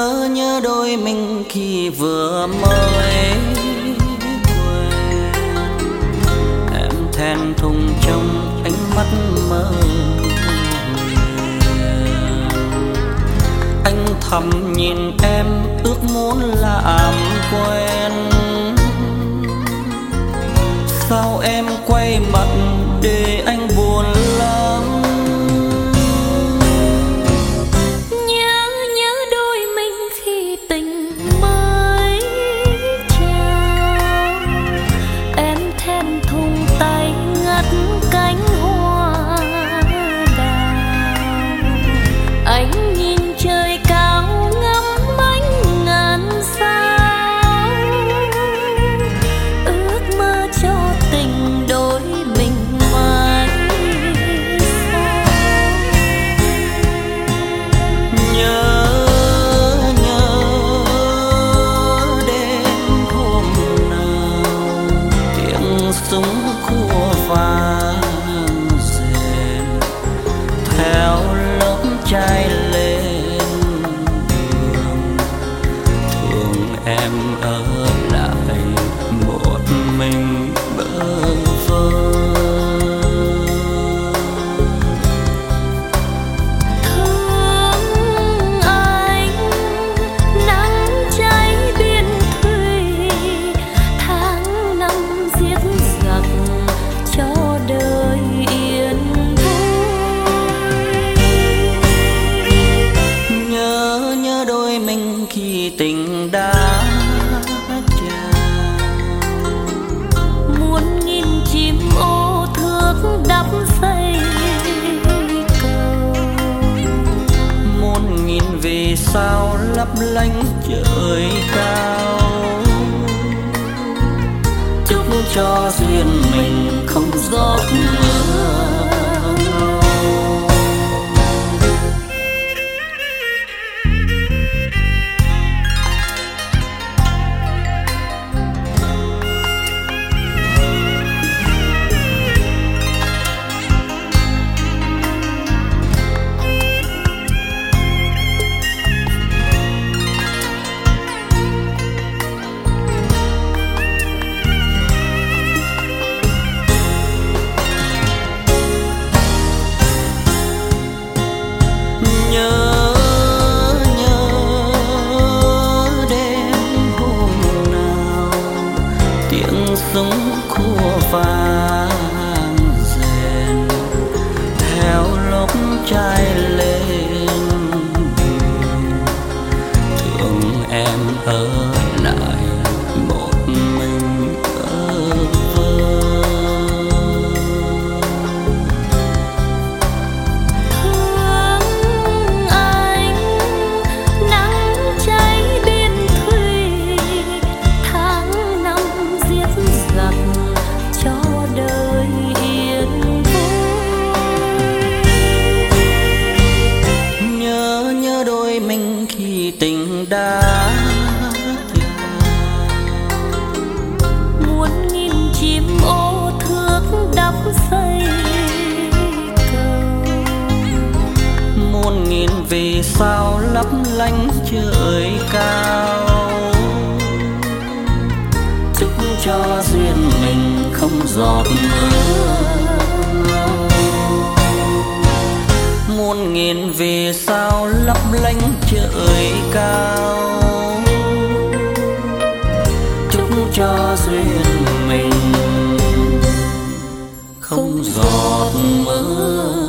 nhớ đôi mình khi vừa mới quen. Em thẹn thùng trong ánh mắt mơ huyền. Anh thầm nhìn em ước muốn làm quen. Sao em quay mặt để anh buồn lắm. Nhớ đôi mình khi tình mới trao. Em thẹn thùng tay ngắt cánh hoa đào. Anh nhìn trời cao ngắm ánh ngàn sao. Ước mơ cho tình đôi mình mãi sau. Nhớ đêm hôm nào tiếng súng khua vang rền theo lớp trai lên đường. Thương em ở lại một mình bơ vơ. Thương anh nắng cháy biên thùy. Tháng năm giết giặc cho đời yên vui. Nhớ đôi mình khi tình đã trao. Muôn nghìn chim ô thước đắp xây cầu. Muôn nghìn vì sao lấp lánh trời cao. Chúc cho duyên mình không giọt mưa. Nhớ đêm hôm nào tiếng súng khua vang rền theo lúc trai lên đường. Thương em ở lại một mình bơ vơ. Thương anh nắng cháy biên thùy. Tháng năm giết giặc cho đời yên vui. Nhớ đôi mình khi tình đã Muôn nghìn chim ô thước đắp xây cầu. muôn nghìn vì sao lấp lánh trời cao. Chúc cho duyên mình không giọt mưa. Muôn nghìn vì sao lấp lánh trời cao. Chúc cho duyên mình không giọt mưa.